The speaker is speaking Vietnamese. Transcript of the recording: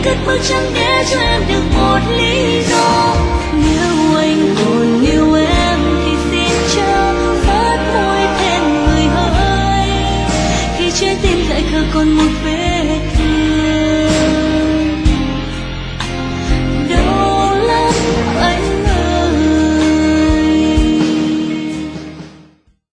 cất bước chẳng để cho em được một lý do. Nếu anh